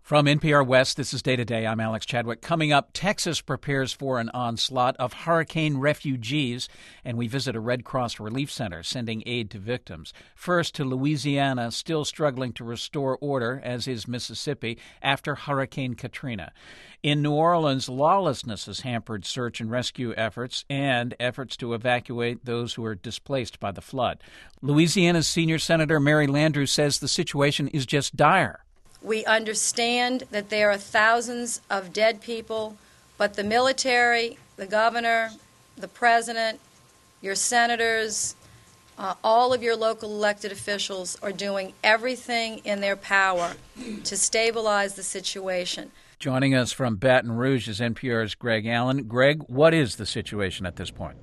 From NPR West, this is Day to Day. I'm Alex Chadwick. Coming up, Texas prepares for an onslaught of hurricane refugees, and we visit a Red Cross relief center sending aid to victims. First to Louisiana, still struggling to restore order, as is Mississippi, after Hurricane Katrina. In New Orleans, lawlessness has hampered search and rescue efforts and efforts to evacuate those who are displaced by the flood. Louisiana's senior Senator Mary Landrieu says the situation is just dire. We understand that there are thousands of dead people, but the military, the governor, the president, your senators, all of your local elected officials are doing everything in their power to stabilize the situation. Joining us from Baton Rouge is NPR's Greg Allen. Greg, what is the situation at this point?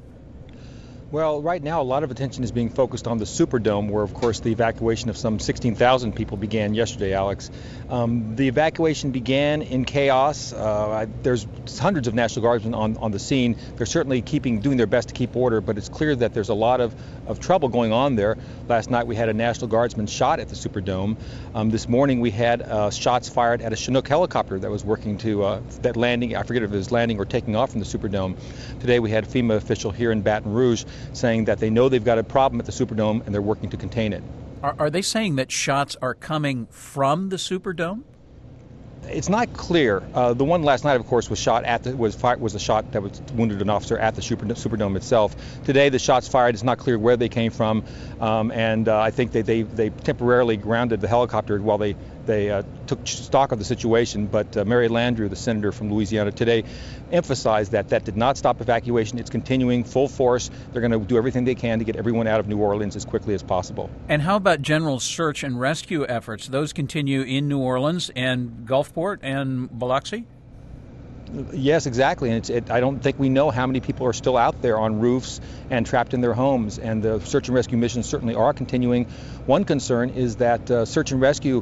Well, right now, a lot of attention is being focused on the Superdome, where, of course, the evacuation of some 16,000 people began yesterday, Alex. The evacuation began in chaos. There's hundreds of National Guardsmen on the scene. They're certainly doing their best to keep order, but it's clear that there's a lot of trouble going on there. Last night, we had a National Guardsman shot at the Superdome. This morning, we had shots fired at a Chinook helicopter that was working to that landing. I forget if it was landing or taking off from the Superdome. Today, we had a FEMA official here in Baton Rouge saying that they know they've got a problem at the Superdome and they're working to contain it. Are they saying that shots are coming from the Superdome? It's not clear. The one last night, of course, was a shot that wounded an officer at the Superdome itself. Today, the shots fired. It's not clear where they came from, and I think they temporarily grounded the helicopter while they took stock of the situation. But Mary Landrieu, the senator from Louisiana, today emphasized that did not stop evacuation. It's continuing full force. They're going to do everything they can to get everyone out of New Orleans as quickly as possible. And how about general search and rescue efforts? Those continue in New Orleans and Gulfport and Biloxi? Yes, exactly. And I don't think we know how many people are still out there on roofs and trapped in their homes. And the search and rescue missions certainly are continuing. One concern is that search and rescue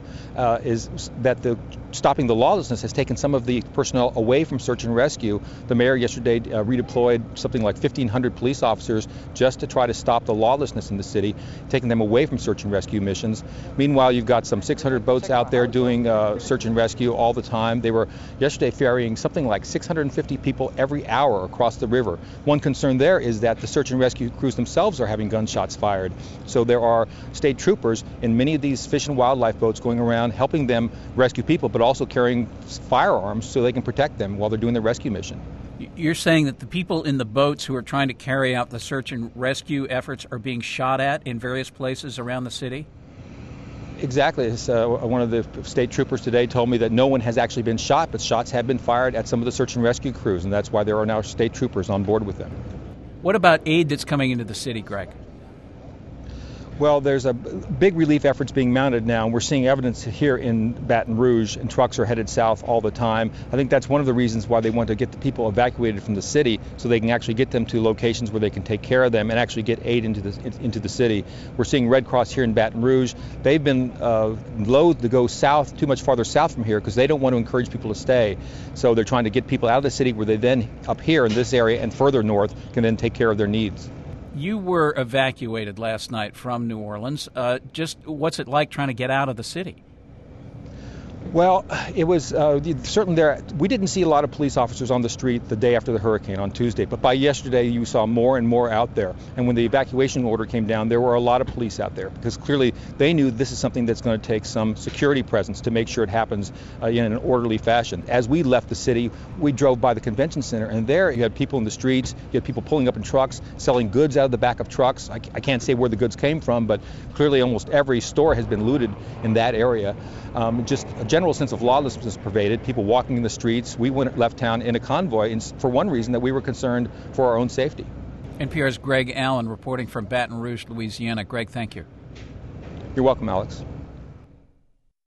stopping the lawlessness has taken some of the personnel away from search and rescue. The mayor yesterday redeployed something like 1,500 police officers just to try to stop the lawlessness in the city, taking them away from search and rescue missions. Meanwhile, you've got some 600 boats out there doing search and rescue all the time. They were yesterday ferrying something like 650 people every hour across the river. One concern there is that the search and rescue crews themselves are having gunshots fired. So there are state troopers in many of these fish and wildlife boats going around helping them rescue people, but also carrying firearms so they can protect them while they're doing the rescue mission. You're saying that the people in the boats who are trying to carry out the search and rescue efforts are being shot at in various places around the city? Exactly. One of the state troopers today told me that no one has actually been shot, but shots have been fired at some of the search and rescue crews, and that's why there are now state troopers on board with them. What about aid that's coming into the city, Greg? Well, there's a big relief efforts being mounted now, and we're seeing evidence here in Baton Rouge, and trucks are headed south all the time. I think that's one of the reasons why they want to get the people evacuated from the city, so they can actually get them to locations where they can take care of them and actually get aid into the city. We're seeing Red Cross here in Baton Rouge. They've been loath to go south, too much farther south from here, because they don't want to encourage people to stay. So they're trying to get people out of the city where they then, up here in this area and further north, can then take care of their needs. You were evacuated last night from New Orleans. Just what's it like trying to get out of the city? Well, it was certainly there. We didn't see a lot of police officers on the street the day after the hurricane on Tuesday, but by yesterday you saw more and more out there. And when the evacuation order came down, there were a lot of police out there because clearly they knew this is something that's going to take some security presence to make sure it happens in an orderly fashion. As we left the city, we drove by the convention center, and there you had people in the streets, you had people pulling up in trucks, selling goods out of the back of trucks. I can't say where the goods came from, but clearly almost every store has been looted in that area. Just a general sense of lawlessness pervaded, people walking in the streets. We left town in a convoy for one reason, that we were concerned for our own safety. NPR's Greg Allen reporting from Baton Rouge, Louisiana. Greg, thank you. You're welcome, Alex.